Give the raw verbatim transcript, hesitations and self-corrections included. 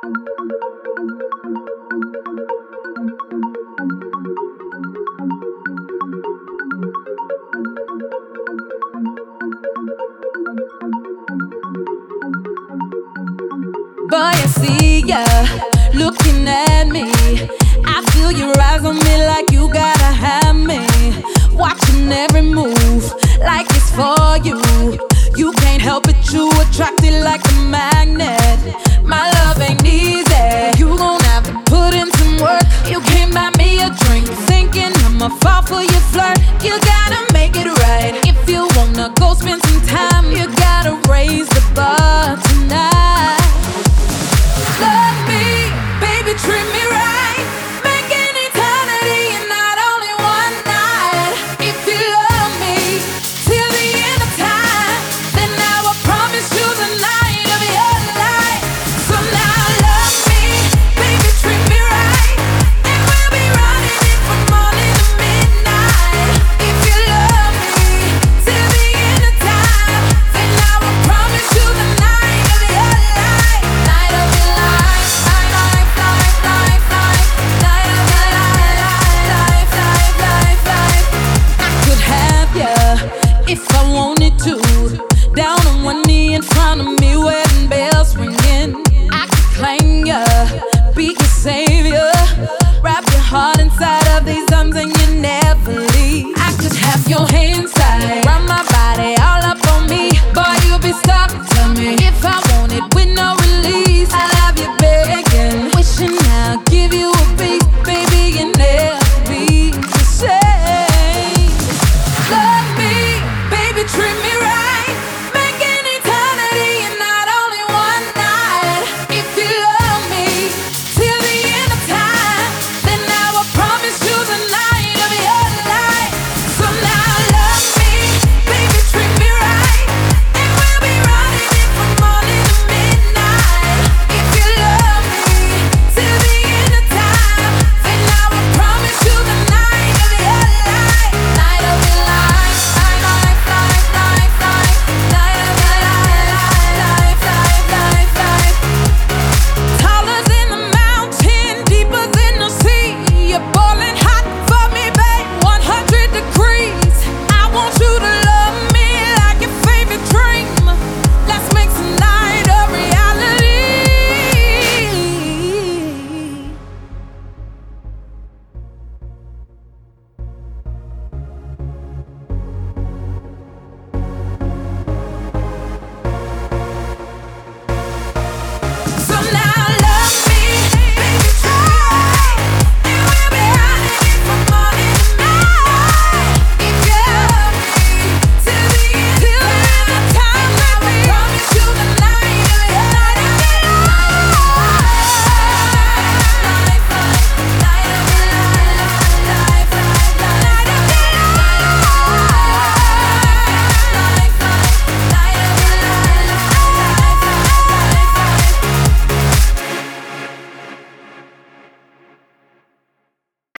Boy, I see ya looking at me. I feel your eyes on me like you gotta have me. Watching every move like it's for you. You can't help it, you attracted like a magnet. My love ain't easy, you gon' have to put in some work. You can't buy me a drink thinking I'ma fall for your flirt. You gotta make it right. If you wanna go spend some time, you gotta raise the bar tonight. Love me, baby, treat me right. Make an eternity and not only one night. If you love me till the end of time, then I will promise you the night of your life. So now love me, baby, treat me right. And we'll be running it from morning to midnight. If you love me till the end of time, then I will promise you the night of your life. Night of your life. If I wanted to,